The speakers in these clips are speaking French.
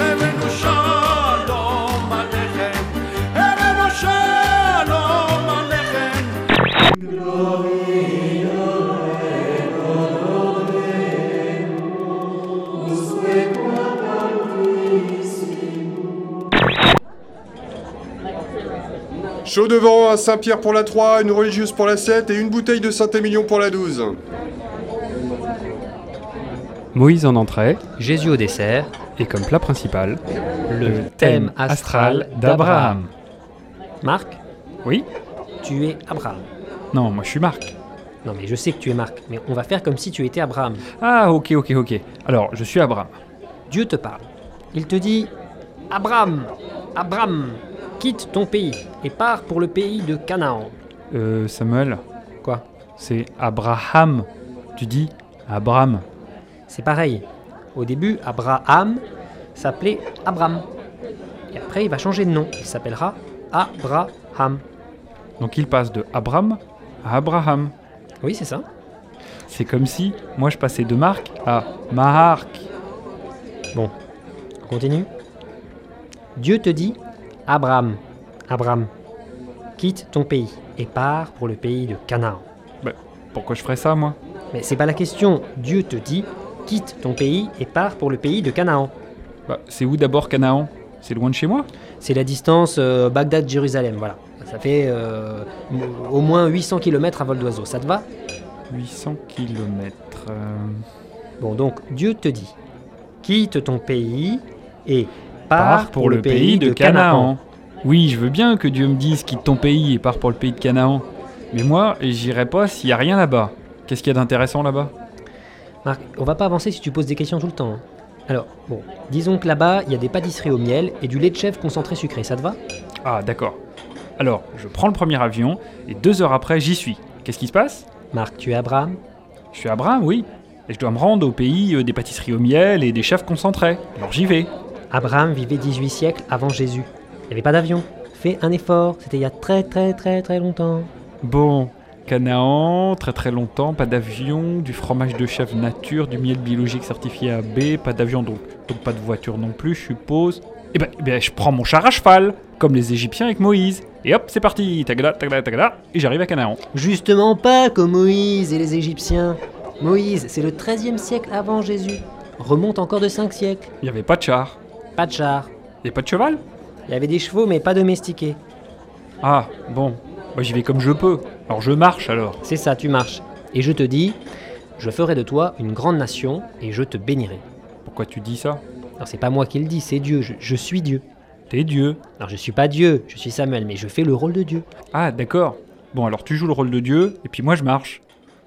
הבאנו שלום עליכם, הבאנו שלום עליכם. Chaud devant, un Saint-Pierre pour la 3, une religieuse pour la 7 et une bouteille de Saint-Émilion pour la 12. Moïse en entrée, Jésus au dessert, et comme plat principal, le thème astral d'Abraham. Marc, Oui? tu es Abraham. Non, moi je suis Marc. Non mais je sais que tu es Marc, mais on va faire comme si tu étais Abraham. Ah, ok. Alors, je suis Abraham. Dieu te parle. Il te dit « Abraham, Abraham, quitte ton pays et pars pour le pays de Canaan. Samuel, » Quoi? c'est Abraham. Tu dis Abraham. C'est pareil. Au début, Abraham s'appelait Abram. Et après, il va changer de nom. Il s'appellera Abraham. Donc il passe de Abram à Abraham. Oui, c'est ça. C'est comme si moi je passais de Marc à Marc. Bon, on continue. Dieu te dit « Abraham, Abraham, quitte ton pays et pars pour le pays de Canaan. Pourquoi je ferais ça, moi » Mais c'est pas la question. Dieu te dit « Quitte ton pays et pars pour le pays de Canaan. » C'est où d'abord Canaan? C'est loin de chez moi? C'est la distance Bagdad-Jérusalem, voilà. Ça fait au moins 800 km à vol d'oiseau. Ça te va? 800 km. Bon, donc Dieu te dit « Quitte ton pays et Pars pour le pays de Canaan. Oui, je veux bien que Dieu me dise quitte ton pays et pars pour le pays de Canaan. Mais moi, j'irai pas s'il y a rien là-bas. Qu'est-ce qu'il y a d'intéressant là-bas? Marc, on va pas avancer si tu poses des questions tout le temps. Hein. Alors, bon, disons que là-bas, il y a des pâtisseries au miel et du lait de chèvre concentré sucré, ça te va? Ah, d'accord. Alors, je prends le premier avion et 2 heures après, j'y suis. Qu'est-ce qui se passe? Marc, tu es Abraham? Je suis Abraham, oui. Et je dois me rendre au pays des pâtisseries au miel et des chèvres concentrés. Alors j'y vais. Abraham vivait 18 siècles avant Jésus. Il n'y avait pas d'avion. Fais un effort, c'était il y a très longtemps. Bon, Canaan, très longtemps, pas d'avion, du fromage de chèvre nature, du miel biologique certifié AB, pas d'avion donc pas de voiture non plus, je suppose. Et ben, je prends mon char à cheval, comme les Égyptiens avec Moïse. Et hop, c'est parti, tagada, et j'arrive à Canaan. Justement pas comme Moïse et les Égyptiens. Moïse, c'est le 13e siècle avant Jésus. Remonte encore de 5 siècles. Il n'y avait pas de char. Pas de char. Il n'y a pas de cheval? Il y avait des chevaux mais pas domestiqués. Ah, bon, j'y vais comme je peux. Alors je marche alors. C'est ça, tu marches. Et je te dis, je ferai de toi une grande nation et je te bénirai. Pourquoi tu dis ça? Alors c'est pas moi qui le dis, c'est Dieu, je suis Dieu. T'es Dieu. Alors je suis pas Dieu, je suis Samuel, mais je fais le rôle de Dieu. Ah, d'accord. Bon, alors tu joues le rôle de Dieu, et puis moi je marche.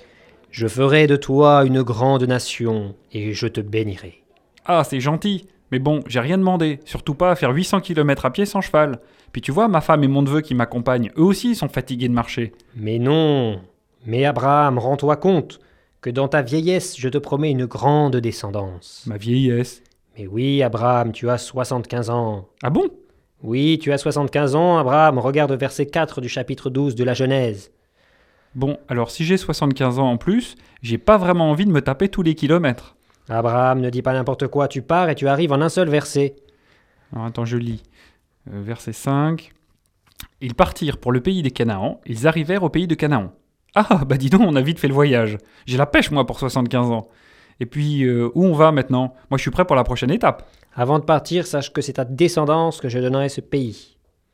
Je ferai de toi une grande nation et je te bénirai. Ah, c'est gentil. Mais bon, j'ai rien demandé. Surtout pas à faire 800 km à pied sans cheval. Puis tu vois, ma femme et mon neveu qui m'accompagnent, eux aussi sont fatigués de marcher. Mais non. Mais Abraham, rends-toi compte que dans ta vieillesse, je te promets une grande descendance. Ma vieillesse. Mais oui, Abraham, tu as 75 ans. Ah bon? Oui, tu as 75 ans, Abraham. Regarde verset 4 du chapitre 12 de la Genèse. Bon, alors si j'ai 75 ans en plus, j'ai pas vraiment envie de me taper tous les kilomètres. Abraham, ne dis pas n'importe quoi, tu pars et tu arrives en un seul verset. Alors, attends, je lis. Verset 5. Ils partirent pour le pays des Canaan, ils arrivèrent au pays de Canaan. Ah, bah dis donc, on a vite fait le voyage. J'ai la pêche, moi, pour 75 ans. Et puis, où on va maintenant? Moi, je suis prêt pour la prochaine étape. Avant de partir, sache que c'est à descendance que je donnerai ce pays.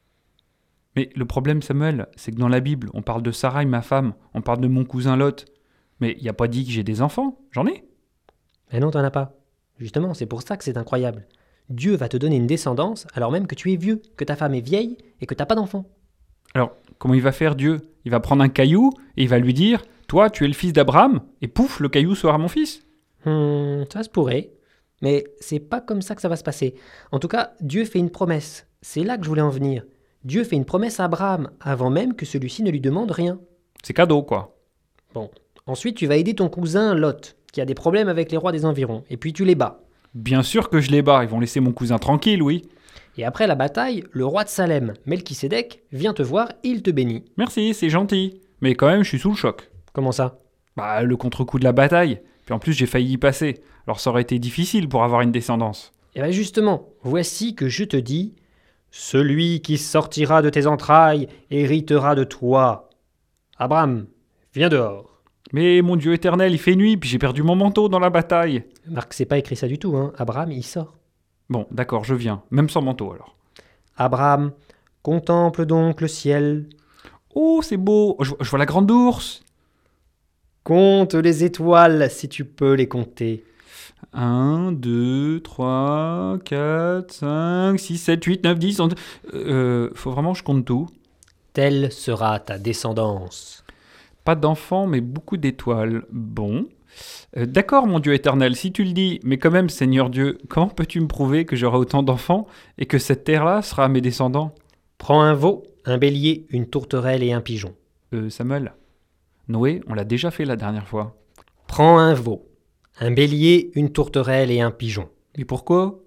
Mais le problème, Samuel, c'est que dans la Bible, on parle de Sarai, ma femme, on parle de mon cousin Lot. Mais il n'y a pas dit que j'ai des enfants. J'en ai? Mais non, t'en as pas. Justement, c'est pour ça que c'est incroyable. Dieu va te donner une descendance alors même que tu es vieux, que ta femme est vieille et que t'as pas d'enfant. Alors, comment il va faire Dieu? Il va prendre un caillou et il va lui dire « Toi, tu es le fils d'Abraham » et pouf, le caillou sera mon fils. Ça se pourrait. Mais c'est pas comme ça que ça va se passer. En tout cas, Dieu fait une promesse. C'est là que je voulais en venir. Dieu fait une promesse à Abraham avant même que celui-ci ne lui demande rien. C'est cadeau, quoi. Bon. Ensuite, tu vas aider ton cousin Lot, qui a des problèmes avec les rois des environs, et puis tu les bats. Bien sûr que je les bats, ils vont laisser mon cousin tranquille, oui. Et après la bataille, le roi de Salem, Melchisédek, vient te voir et il te bénit. Merci, c'est gentil. Mais quand même, je suis sous le choc. Comment ça? Le contre-coup de la bataille. Puis en plus, j'ai failli y passer. Alors ça aurait été difficile pour avoir une descendance. Et bien justement, voici que je te dis, celui qui sortira de tes entrailles héritera de toi. Abraham, viens dehors. Mais mon Dieu éternel, il fait nuit, puis j'ai perdu mon manteau dans la bataille. Marc, c'est pas écrit ça du tout, hein. Abraham, il sort. Bon, d'accord, je viens, même sans manteau alors. Abraham, contemple donc le ciel, Oh, c'est beau, je vois la grande ours. compte les étoiles si tu peux les compter. 1, 2, 3, 4, 5, 6, 7, 8, 9, 10, 11... faut vraiment que je compte tout. Telle sera ta descendance. Pas d'enfants, mais beaucoup d'étoiles. Bon. D'accord, mon Dieu éternel, si tu le dis, mais quand même, Seigneur Dieu, comment peux-tu me prouver que j'aurai autant d'enfants et que cette terre-là sera à mes descendants? Prends un veau, un bélier, une tourterelle et un pigeon. Samuel, Noé, on l'a déjà fait la dernière fois. Prends un veau, un bélier, une tourterelle et un pigeon. Mais pourquoi?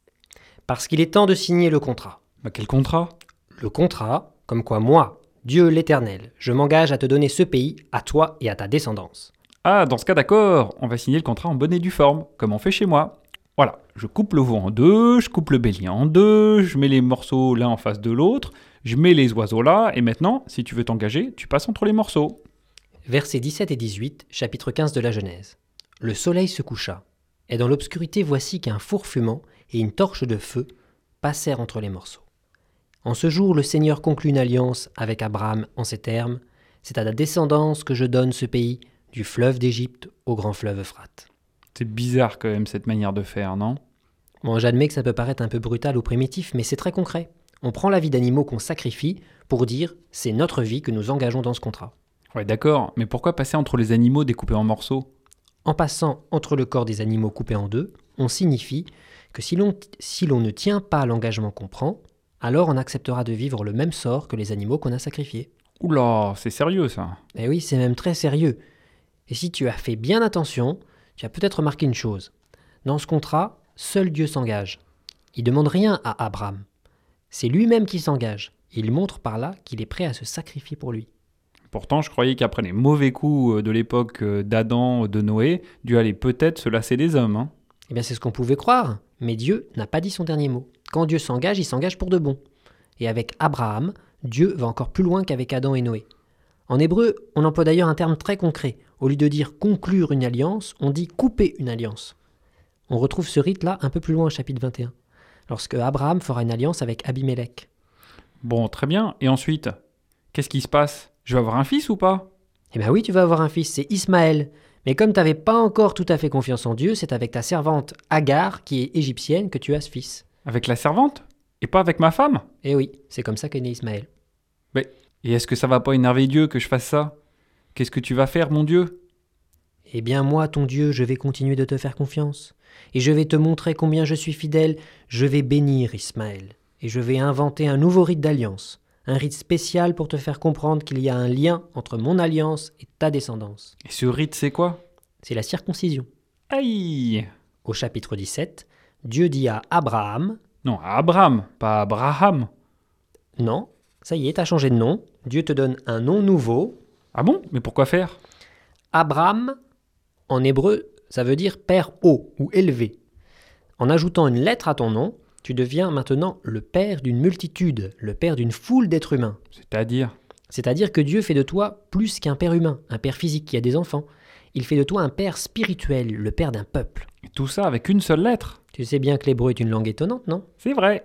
Parce qu'il est temps de signer le contrat. Bah quel contrat? Le contrat, comme quoi moi, Dieu l'Éternel, je m'engage à te donner ce pays, à toi et à ta descendance. Ah, dans ce cas d'accord, on va signer le contrat en bonne et due forme, comme on fait chez moi. Voilà, je coupe le veau en deux, je coupe le bélier en deux, je mets les morceaux l'un en face de l'autre, je mets les oiseaux là, et maintenant, si tu veux t'engager, tu passes entre les morceaux. Versets 17 et 18, chapitre 15 de la Genèse. Le soleil se coucha, et dans l'obscurité voici qu'un four fumant et une torche de feu passèrent entre les morceaux. En ce jour, le Seigneur conclut une alliance avec Abraham en ces termes, « C'est à ta descendance que je donne ce pays, du fleuve d'Égypte au grand fleuve Euphrate. » C'est bizarre quand même cette manière de faire, non? Bon, j'admets que ça peut paraître un peu brutal ou primitif, mais c'est très concret. On prend la vie d'animaux qu'on sacrifie pour dire « c'est notre vie que nous engageons dans ce contrat ». Ouais d'accord, mais pourquoi passer entre les animaux découpés en morceaux? En passant entre le corps des animaux coupés en deux, on signifie que si l'on ne tient pas l'engagement qu'on prend, alors on acceptera de vivre le même sort que les animaux qu'on a sacrifiés. Oula, c'est sérieux ça. Eh oui, c'est même très sérieux. Et si tu as fait bien attention, tu as peut-être remarqué une chose. Dans ce contrat, seul Dieu s'engage. Il ne demande rien à Abraham. C'est lui-même qui s'engage. Il montre par là qu'il est prêt à se sacrifier pour lui. Pourtant, je croyais qu'après les mauvais coups de l'époque d'Adam, de Noé, Dieu allait peut-être se lasser des hommes. Hein. Eh bien, c'est ce qu'on pouvait croire, mais Dieu n'a pas dit son dernier mot. Quand Dieu s'engage, il s'engage pour de bon. Et avec Abraham, Dieu va encore plus loin qu'avec Adam et Noé. En hébreu, on emploie d'ailleurs un terme très concret. Au lieu de dire conclure une alliance, on dit couper une alliance. On retrouve ce rite-là un peu plus loin au chapitre 21, lorsque Abraham fera une alliance avec Abimélec. Bon, très bien. Et ensuite, qu'est-ce qui se passe? Je vais avoir un fils ou pas? Eh bien oui, tu vas avoir un fils, c'est Ismaël. Mais comme tu n'avais pas encore tout à fait confiance en Dieu, c'est avec ta servante Agar, qui est égyptienne, que tu as ce fils. Avec la servante? Et pas avec ma femme? Eh oui, c'est comme ça qu'est né Ismaël. Mais, et est-ce que ça va pas énerver Dieu que je fasse ça? Qu'est-ce que tu vas faire, mon Dieu? Eh bien moi, ton Dieu, je vais continuer de te faire confiance. Et je vais te montrer combien je suis fidèle. Je vais bénir Ismaël. Et je vais inventer un nouveau rite d'alliance. Un rite spécial pour te faire comprendre qu'il y a un lien entre mon alliance et ta descendance. Et ce rite, c'est quoi? C'est la circoncision. Aïe! Au chapitre 17, Dieu dit à Abraham... Non, à Abraham, pas à Abraham. Non, ça y est, t'as changé de nom. Dieu te donne un nom nouveau. Ah bon? Mais pourquoi faire? Abraham, en hébreu, ça veut dire père haut ou élevé. En ajoutant une lettre à ton nom, tu deviens maintenant le père d'une multitude, le père d'une foule d'êtres humains. C'est-à-dire? C'est-à-dire que Dieu fait de toi plus qu'un père humain, un père physique qui a des enfants. Il fait de toi un père spirituel, le père d'un peuple. Et tout ça avec une seule lettre? Tu sais bien que l'hébreu est une langue étonnante, non? C'est vrai.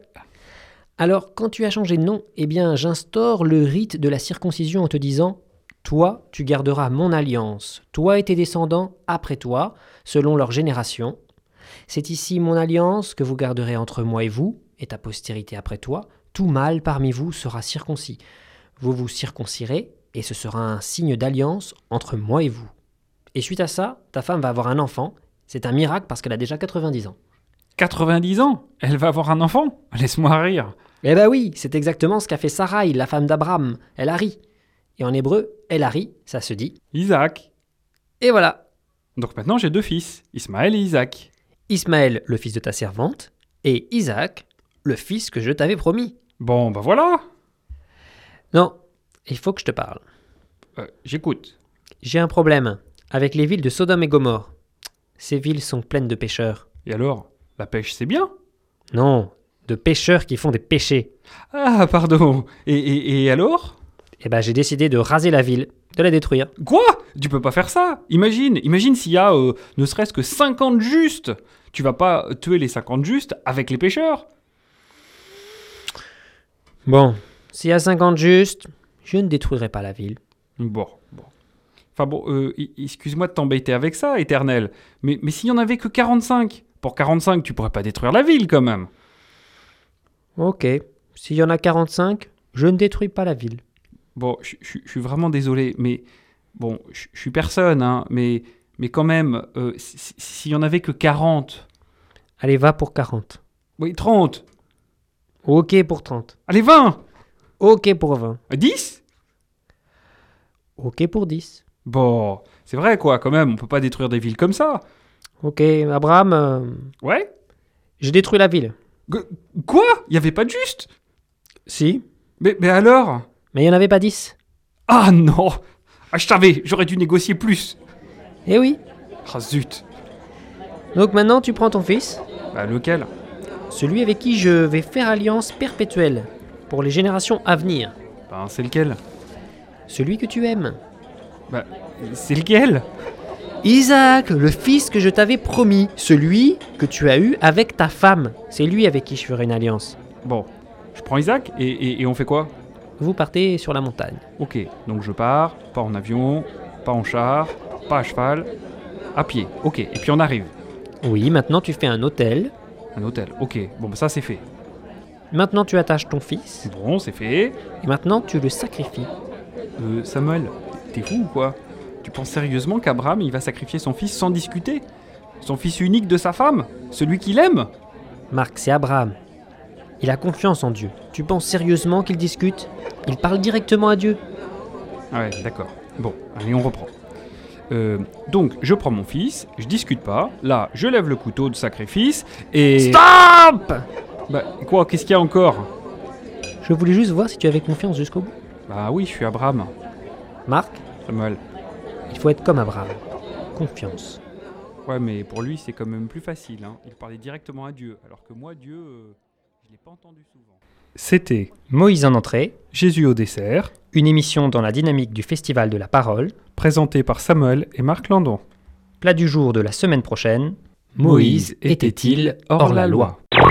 Alors, quand tu as changé de nom, eh bien, j'instaure le rite de la circoncision en te disant « Toi, tu garderas mon alliance, toi et tes descendants après toi, selon leur génération. C'est ici mon alliance que vous garderez entre moi et vous, et ta postérité après toi. Tout mâle parmi vous sera circoncis. Vous vous circoncirez, et ce sera un signe d'alliance entre moi et vous. Et suite à ça, ta femme va avoir un enfant. C'est un miracle parce qu'elle a déjà 90 ans. » 90 ans? Elle va avoir un enfant? Laisse-moi rire. Eh ben oui, c'est exactement ce qu'a fait Sarai, la femme d'Abraham. Elle a ri. Et en hébreu, elle a ri, ça se dit. Isaac. Et voilà. Donc maintenant j'ai deux fils, Ismaël et Isaac. Ismaël, le fils de ta servante, et Isaac, le fils que je t'avais promis. Bon, bah voilà. Non, il faut que je te parle. J'écoute. J'ai un problème avec les villes de Sodome et Gomorre. Ces villes sont pleines de pécheurs. Et alors? La pêche c'est bien? Non, de pêcheurs qui font des péchés. Ah, pardon. Et alors? Eh ben, j'ai décidé de raser la ville, de la détruire. Quoi? Tu peux pas faire ça. Imagine s'il y a ne serait-ce que 50 justes. Tu vas pas tuer les 50 justes avec les pêcheurs. Bon, s'il y a 50 justes, je ne détruirai pas la ville. Bon. Enfin bon, excuse-moi de t'embêter avec ça, Éternel. Mais s'il y en avait que 45, pour 45, tu pourrais pas détruire la ville quand même. Ok, s'il y en a 45, je ne détruis pas la ville. Bon, je suis vraiment désolé, mais bon, je suis personne, hein, mais quand même, s'il y en avait que 40, Allez, va pour 40. oui, 30, Ok pour 30. allez, 20, Ok pour 20. 10. Ok pour 10. Bon, c'est vrai quoi, quand même, on peut pas détruire des villes comme ça. Ok, Abraham, Ouais? j'ai détruit la ville. Quoi? Il y avait pas de juste? Si, Mais alors? mais il n'y en avait pas 10. Ah non! Ah, je savais, j'aurais dû négocier plus. Eh oui. Ah zut. Donc maintenant, tu prends ton fils, Bah lequel? celui avec qui je vais faire alliance perpétuelle pour les générations à venir. Ben c'est lequel? Celui que tu aimes. Bah c'est lequel? Isaac, le fils que je t'avais promis. Celui que tu as eu avec ta femme. C'est lui avec qui je ferai une alliance. Bon, je prends Isaac et on fait quoi? Vous partez sur la montagne. Ok, donc je pars, pas en avion, pas en char, pas à cheval, à pied. Ok, et puis on arrive. Oui, maintenant tu fais un hôtel. Un hôtel, ok, bon bah ça c'est fait. Maintenant tu attaches ton fils. Bon, c'est fait. Et maintenant tu le sacrifies. Samuel, t'es fou ou quoi? Tu penses sérieusement qu'Abraham il va sacrifier son fils sans discuter? Son fils unique de sa femme? Celui qu'il aime? Marc, c'est Abraham. Il a confiance en Dieu. Tu penses sérieusement qu'il discute? Il parle directement à Dieu. Ouais, d'accord. Bon, allez, on reprend. Donc, je prends mon fils, je discute pas. Là, je lève le couteau de sacrifice et... Stop! Bah, quoi, qu'est-ce qu'il y a encore? Je voulais juste voir si tu avais confiance jusqu'au bout. Bah oui, je suis Abraham. Marc, Samuel. il faut être comme Abraham. Confiance. Ouais, mais pour lui, c'est quand même plus facile. Hein. Il parlait directement à Dieu, alors que moi, Dieu, je l'ai pas entendu souvent. C'était Moïse en entrée, Jésus au dessert, une émission dans la dynamique du Festival de la Parole. présenté par Samuel et Marc Landon. Plat du jour de la semaine prochaine. Moïse était-il hors la loi?